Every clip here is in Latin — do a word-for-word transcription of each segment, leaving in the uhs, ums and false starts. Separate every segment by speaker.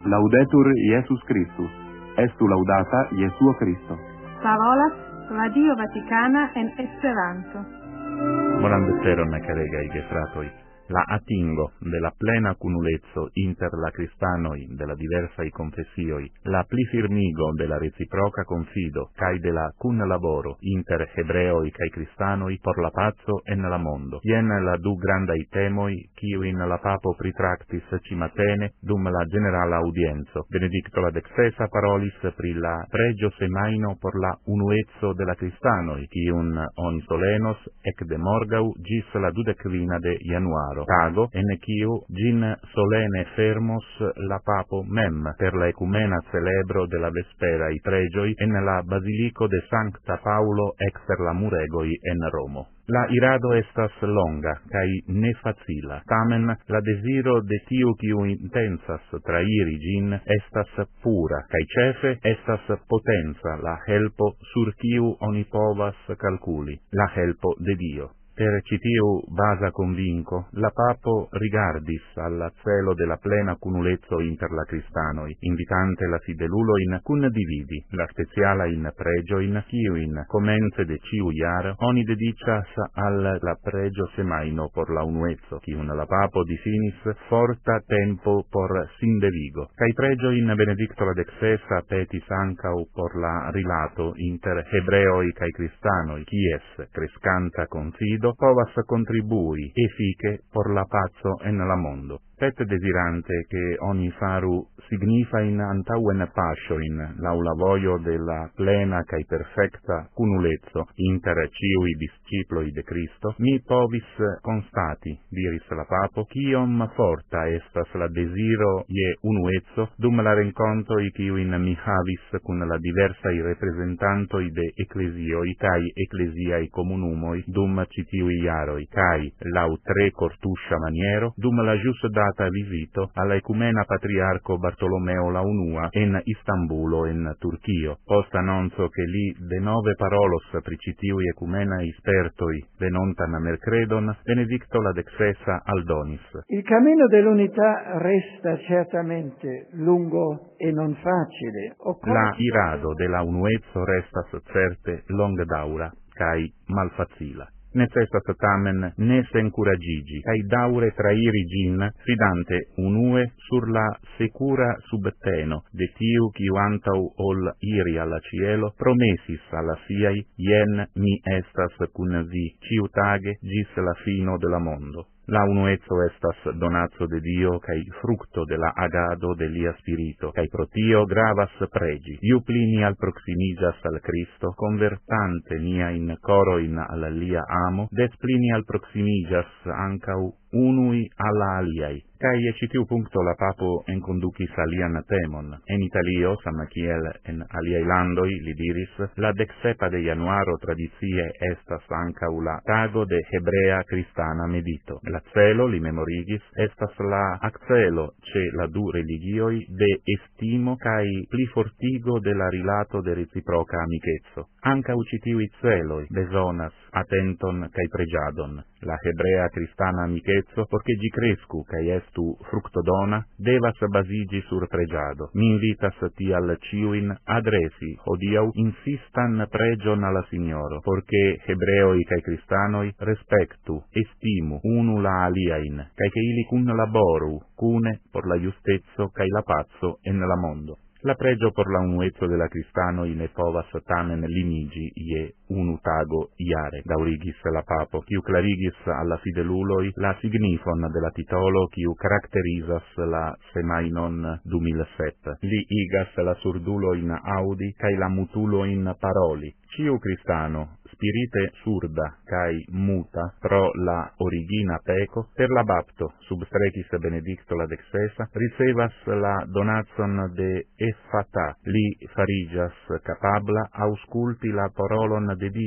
Speaker 1: Laudetur Jesus Christus. Estu laudata Jesuo Christo.
Speaker 2: Parolas Radio Vaticana en Esperanto.
Speaker 3: Morande speron, caregaj gefratoj, la atingo de la plena cunulezzo inter la cristanoi de la diversai confessioi, la plifirmigo de la reciproca confido, cae de la cun laboro inter hebreoi cae cristanoi por la pazzo en la mondo. Ien la du grandai temoi, quiu in la papo pritractis cimatene dum la generala audienzo. Benedicto la dexesa parolis pri la pregio semaino por la unuezzo de la cristanoi, quiun on solenos ec de morgau gis la dudecvina de januaro. Tago en quiu gin solene fermos la papo mem per la ecumena celebro de la vespera i pregioi en la basilico de Sancta Paulo exter la muregoi en Romo. La irado estas longa, cae ne facila, tamen la desiro de tiu quiu intensas trairi gin estas pura, cae cefe estas potenza la helpo sur quiu oni povas calculi, la helpo de Dio. Per citiu basa convinco, la papo rigardis alla celo de la plena cunulezzo inter la cristanoi, invitante la fideluloin cun dividi, la speciala in pregioin, quiuin comence de ciu iar, oni dedicas al la pregio semaino por la unuezzo, quiun la papo difinis forta tempo por sindevigo, cae pregioin Benedicto la dexesa petis ancau por la rilato inter hebreoi cae cristanoi, quies crescanta confido povas contribui effice por la pazzo en la mondo. Pet desirante che oni faru signifa in antauen pascioin laula voio de la plena cae perfecta cunulezzo inter ciui disciploi de Cristo, mi povis constati, diris la papo, quiom forta estas la desiro ie unuezzo dum la rencontoi quiuin mi havis cun la diversai representantoi de ecclesioi cae ecclesiai comunumoi dum citiui iaroi, cae lau tre cortuscia maniero dum la jus data visito alla ecumena patriarco Bartolomeo la Unua en Istanbulo en Turchio. Post annonzo che li de nove parolos pricitiui ecumena espertoi denontan mercredon, Benedicto la dexesa aldonis.
Speaker 4: Il cammino dell'unità resta certamente lungo e non facile. Occor-
Speaker 3: La irado de la unuezzo restas certe long daura, cae malfacila. Necessas tamen ne sencuragigi, cae daure trairi gin, fidante unue sur la secura subteno de tiu quiu antau ol iri alla cielo, promesis alla siai, ien mi estas cun vi ciutage gis la fino de la mondo. La unuezzo estas donatio de Dio, cae fructo de la agado de lia spirito, cae pro tio gravas pregi. Iu pli ni al proximigas al Cristo, convertante nia in coroin al lia amo, des pli ni al proximigas ancau unui alla aliai. Cae citiu puncto la papo enconducis alian temon. En Italio, sam kiel en aliai landoi, li diris, la dexepa de januaro tradizie estas ancau la tago de hebrea cristana medito. La celo, li memorigis, estas la accelo ce la du religioi de estimo cae pli fortigo de la rilato de reciproca amicezzo. Ancau citiui celoi besonas attenton cae pregiadon. La hebrea cristana amicezzo, porche gi crescu cae estu fructodona, devas basigi sur pregiado. Mi invitas tial ciuin adresi, odiau insistan pregion alla Signoro, porche hebreoi cae cristanoi respectu, estimu unu la aliain, cae che ili cun laboru, cune por la justezzo cae la pazzo en la mondo. La pregio por la unuezzo de la cristanoi ne povas tamen limigi ie unu tago iare, daurigis la papo, quiu clarigis alla fideluloi la signifon de la titolo quiu caracterizas la semainon du mil sette. Li igas la surdulo in audi, cae la mutulo in paroli. Ciu cristano, spirite surda cae muta pro la origina peco, per la bapto, substrecis Benedicto la dexesa, ricevas la donatson de effata, li farigias capabla ausculti la parolon de Dio,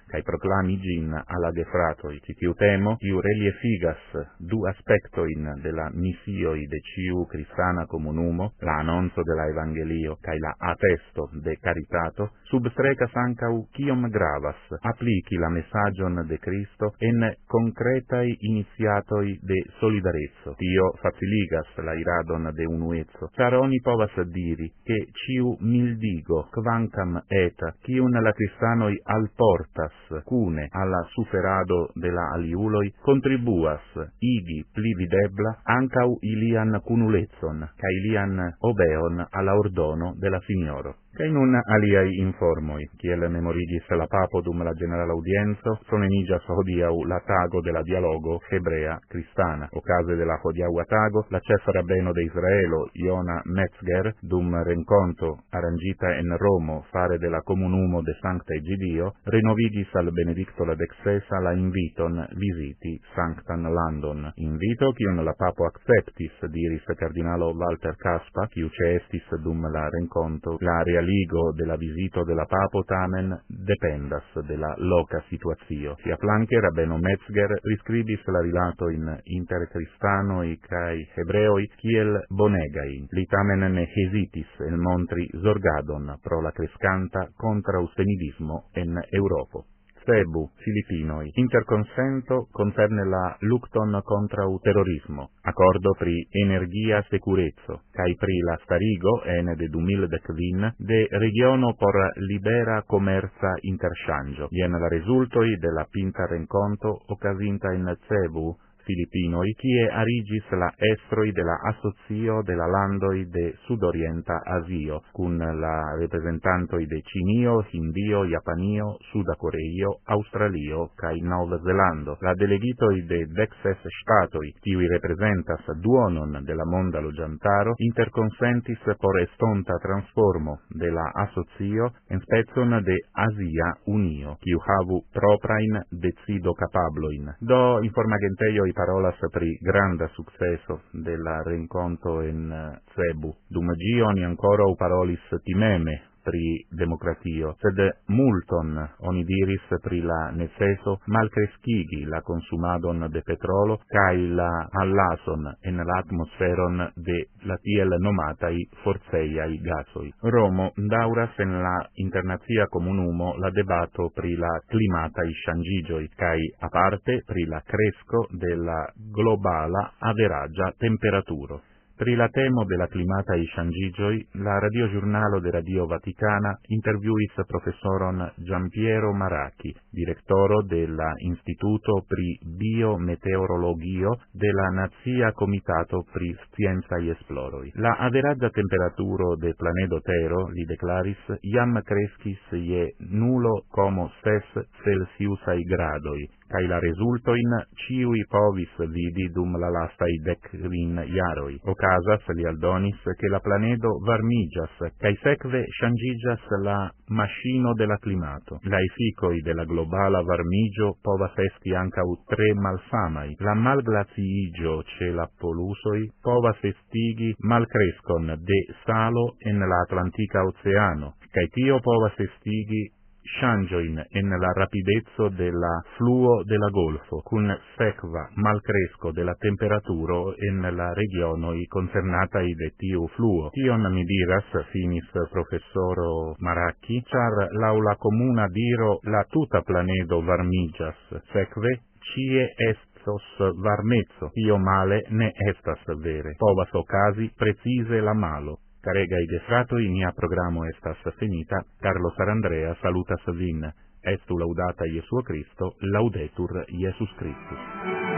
Speaker 3: cae proclami gin alla gefratoi, citiu temo, iu reliefigas du aspectoin de la missioi de ciu cristana comunumo, la annonzo de la Evangelio, cae la attesto de caritato, substrecas ancau ciom gravas, applici la messagion de Cristo en concretai iniziatoi de solidarezzo. Tio faciligas la iradon de unuezzo, char oni povas diri che ciu mildigo, quancam eta, cium la cristanoi alportas cune alla suferado de la aliuloi, contribuas igi pli videbla ancau ilian cunulezzon, ca ilian obeon alla ordono de la Signoro. Cae nun aliai informoi, ciel memorigis la papo dum la general audienzo, sonenigas hodiau la tago de la dialogo hebrea cristana. Ocase de la hodiaua tago, la chef rabbeno de Israelo, Iona Metzger, dum renconto arrangita en Romo fare de la comunumo de Sancta Egidio, renovigis al Benedicto la dexesa la inviton visiti Sanctan Landon. Invito cion la papo acceptis, diris cardinalo Walter Caspa, ciu estis dum la renconto, la realigo de la visito de la papo tamen dependas de la loca situazio. Sia flanque rabbeno Metzger riscribis la rilato in inter cristanoi cae hebreoi kiel bonegai. Li tamen ne hesitis el montri zorgadon pro la crescanta contraustenidismo en Europo. Cebu, Filipinoi, interconsento concerne la lucton contrau terrorismo, accordo pri energia securezzo, cae pri la starigo ene de du mil quin de regiono por libera commerza interchangio. Ien la resultoi de la pinta renconto occasinta in Cebu, Filipinoi, kie arigis la estroi de la associo de la landoi de Sudorienta Asio, cun la representantoi de Cinio, Hindio, Japanio, Suda Coreio, Australio, cae Nova Zelando. La delegitoi de dexes statoi, kiui representas duonon de la monda logiantaro, interconsentis por estonta transformo de la associo en spezon de Asia Unio, kiu havu proprain decido capabloin. Do informagenteioi parolas pri granda successo della renconto in Cebu. Dum gio oni ancora u parolis timeme pri democratio, sed multon oni diris pri la neceso malcrescigi la consumadon de petrolo cae la allason en l'atmosferon de la tiel nomatai forceiai gasoi. Romo dauras en la internazia comunumo la debato pri la climatai shangigioi, cae aparte pri la cresco de la globala averagia temperaturo. Pri la temo de la climata i shangigioi, la radiogiurnalo de Radio Vaticana interviuis professoron Giampiero Maracchi, directoro della Instituto pri Biometeorologio de la Nazia Comitato pri Scienzae Esploroi. La averagia temperaturo de planedo Tero, li declaris, iam crescis je nulo como ses Celsiusai gradoi, cae la resultoin ciui povis vidi dum la lastai decvin jaroi. Ocasas li aldonis che la planedo varmigas, cae secve shangigas la machino de la climato. La efficoi de la globala varmigio povas esti ancau tre malsamai. La malglaciigio ce la polusoi povas estigi malcrescon de salo en la Atlantica Oceano, cae tio povas estigi changioin en la rapidezzo de la fluo de la Golfo, cun sekva malcresco de la temperaturo en la regionoi concernatai de tiu fluo. Tion mi diras, finis professoro Maracchi, char laula comuna diro la tuta planedo varmigas, sekve cie estos varmezzo, io male ne estas vere. Povas ocasi precise la malo. Caregai gefratoi, mia programo estas finita. Carlo Sarandrea salutas vin. Estu laudata Iesu Cristo, laudetur Iesus Christus.